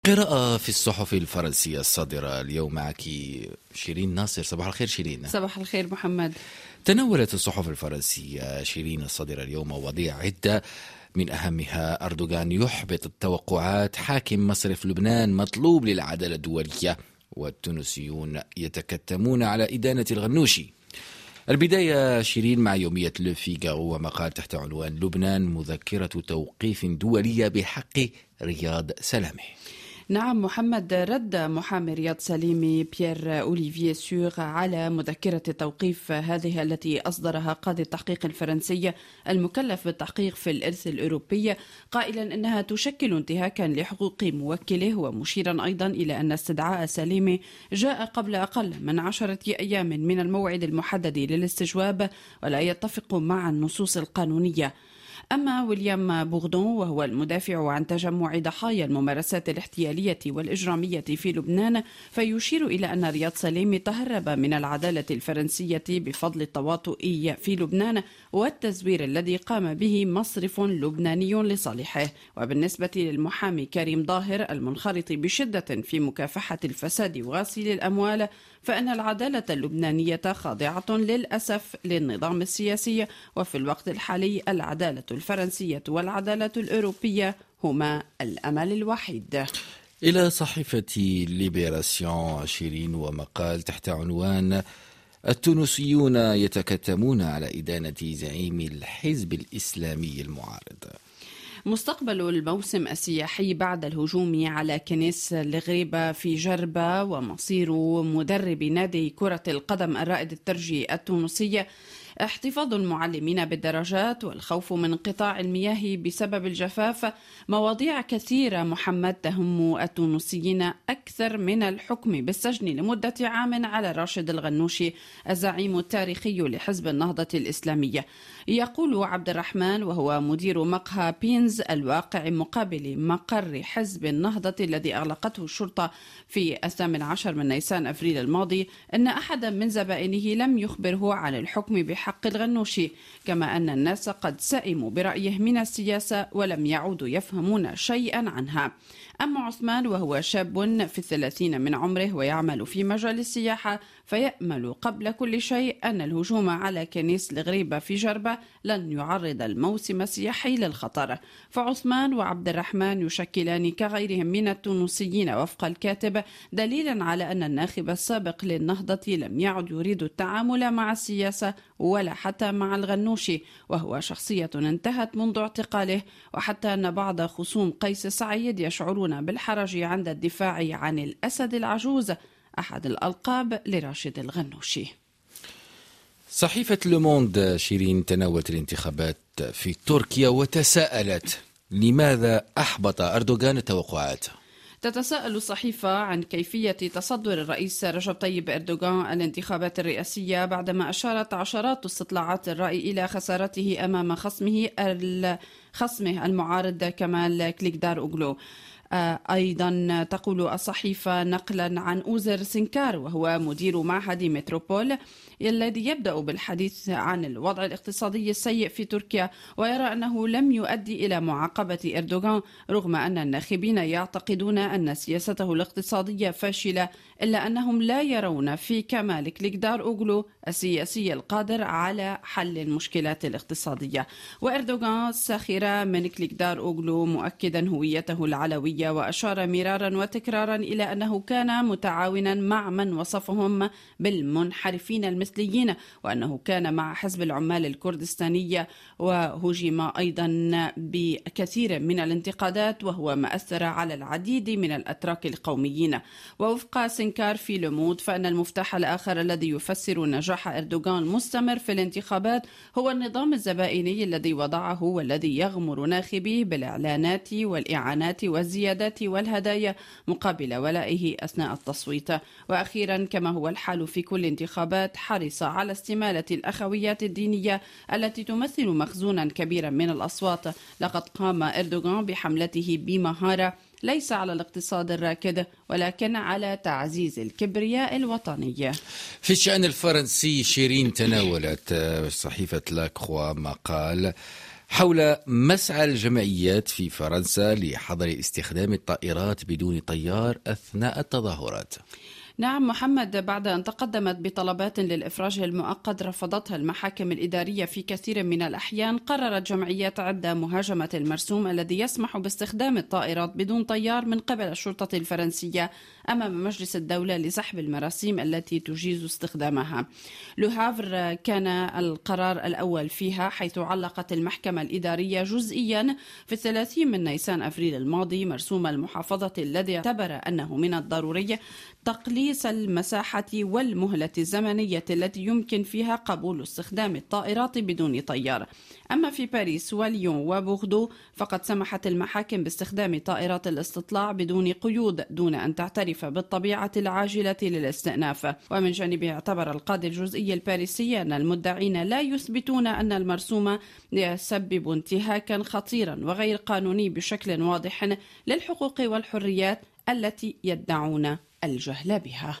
قراءة في الصحف الفرنسية الصادرة اليوم معك شيرين ناصر. صباح الخير شيرين. صباح الخير محمد. تناولت الصحف الفرنسية شيرين الصادرة اليوم مواضيع عدة، من أهمها أردوغان يحبط التوقعات، حاكم مصرف لبنان مطلوب للعدالة الدولية، والتونسيون يتكتمون على إدانة الغنوشي. البداية شيرين مع يومية لو فيغارو ومقال تحت عنوان لبنان مذكرة توقيف دولية بحق رياض سلامه. نعم محمد، رد محامي رياض سليمي بيير أوليفييه سور على مذكرة توقيف هذه التي أصدرها قاضي التحقيق الفرنسي المكلف بالتحقيق في الإرث الأوروبي، قائلا أنها تشكل انتهاكا لحقوق موكله، ومشيرا أيضا إلى أن استدعاء سليمي جاء قبل أقل من 10 أيام من الموعد المحدد للاستجواب ولا يتفق مع النصوص القانونية. أما ويليام بوردون وهو المدافع عن تجمع ضحايا الممارسات الاحتيالية والإجرامية في لبنان، فيشير إلى أن رياض سليمي تهرب من العدالة الفرنسية بفضل التواطؤ في لبنان والتزوير الذي قام به مصرف لبناني لصالحه. وبالنسبة للمحامي كريم ظاهر المنخرط بشدة في مكافحة الفساد وغسيل الأموال، فإن العدالة اللبنانية خاضعة للأسف للنظام السياسي، وفي الوقت الحالي العدالة الفرنسية والعدالة الأوروبية هما الأمل الوحيد. إلى صحيفة ليبراسيون شيرين ومقال تحت عنوان التونسيون يتكتمون على إدانة زعيم الحزب الإسلامي المعارض. مستقبل الموسم السياحي بعد الهجوم على كنيس الغريبة في جربة، ومصير مدرب نادي كرة القدم الرائد الترجي التونسي، احتفاظ المعلمين بالدرجات، والخوف من انقطاع المياه بسبب الجفاف، مواضيع كثيرة محمد تهم التونسيين أكثر من الحكم بالسجن لمدة عام على راشد الغنوشي الزعيم التاريخي لحزب النهضة الإسلامية. يقول عبد الرحمن وهو مدير مقهى بينز الواقع مقابل مقر حزب النهضة الذي أغلقته الشرطة في 18 من نيسان أفريل الماضي، أن أحدا من زبائنه لم يخبره عن الحكم بحق الغنوشي، كما أن الناس قد سئموا برأيه من السياسة ولم يعودوا يفهمون شيئا عنها. أما عثمان وهو شاب في 30 من عمره ويعمل في مجال السياحة، فيأمل قبل كل شيء أن الهجوم على كنيس الغريبة في جربة لن يعرض الموسم السياحي للخطر. فعثمان وعبد الرحمن يشكلان كغيرهم من التونسيين وفق الكاتب دليلا على أن الناخب السابق للنهضة لم يعد يريد التعامل مع السياسة ولا حتى مع الغنوشي، وهو شخصية انتهت منذ اعتقاله، وحتى أن بعض خصوم قيس سعيد يشعرون بالحرج عند الدفاع عن الأسد العجوز، أحد الألقاب لراشد الغنوشي. صحيفة لوموند شيرين تناولت الانتخابات في تركيا وتساءلت لماذا أحبط أردوغان التوقعات. تتساءل الصحيفة عن كيفية تصدر الرئيس رجب طيب أردوغان الانتخابات الرئاسية بعدما أشارت عشرات استطلاعات الرأي إلى خسارته أمام خصمه المعارض كمال كليكدار أوغلو. أيضا تقول الصحيفة نقلا عن أوزر سنكار وهو مدير معهد متروبول الذي يبدأ بالحديث عن الوضع الاقتصادي السيء في تركيا، ويرى أنه لم يؤدي إلى معاقبة أردوغان رغم أن الناخبين يعتقدون أن سياسته الاقتصادية فاشلة، إلا أنهم لا يرون في كمال كليكدار أوغلو السياسي القادر على حل المشكلات الاقتصادية. وأردوغان ساخر من كليكدار أوغلو مؤكدا هويته العلوية، وأشار مرارا وتكرارا إلى أنه كان متعاونا مع من وصفهم بالمنحرفين المثليين، وأنه كان مع حزب العمال الكردستانية، وهجم أيضا بكثير من الانتقادات وهو ما أثر على العديد من الأتراك القوميين. ووفق سنكار في لومود فإن المفتاح الآخر الذي يفسر نجاح أردوغان المستمر في الانتخابات هو النظام الزبائني الذي وضعه والذي يغمر ناخبيه بالإعلانات والإعانات والزيادات والهدايا مقابل ولائه أثناء التصويت. وأخيرا كما هو الحال في كل انتخابات حرص على استمالة الأخويات الدينية التي تمثل مخزونا كبيرا من الأصوات. لقد قام أردوغان بحملته بمهارة ليس على الاقتصاد الراكد ولكن على تعزيز الكبرياء الوطني. في الشأن الفرنسي شيرين تناولت صحيفة لاكخوا مقال حول مسعى الجمعيات في فرنسا لحظر استخدام الطائرات بدون طيار أثناء التظاهرات. نعم محمد، بعد أن تقدمت بطلبات للإفراج المؤقت رفضتها المحاكم الإدارية في كثير من الأحيان، قررت جمعيات عدة مهاجمة المرسوم الذي يسمح باستخدام الطائرات بدون طيار من قبل الشرطة الفرنسية أمام مجلس الدولة لسحب المراسيم التي تجيز استخدامها. لو هافر كان القرار الأول فيها، حيث علقت المحكمة الإدارية جزئيا في 30 من نيسان أفريل الماضي مرسوم المحافظة الذي اعتبر أنه من الضروري تقليص المساحة والمهلة الزمنية التي يمكن فيها قبول استخدام الطائرات بدون طيار. أما في باريس وليون وبوغدو فقد سمحت المحاكم باستخدام طائرات الاستطلاع بدون قيود دون أن تعترف بالطبيعة العاجلة للاستئناف. ومن جانبه اعتبر القاضي الجزئي الباريسي أن المدعين لا يثبتون أن المرسوم يسبب انتهاكا خطيرا وغير قانوني بشكل واضح للحقوق والحريات التي يدعون الجهل بها.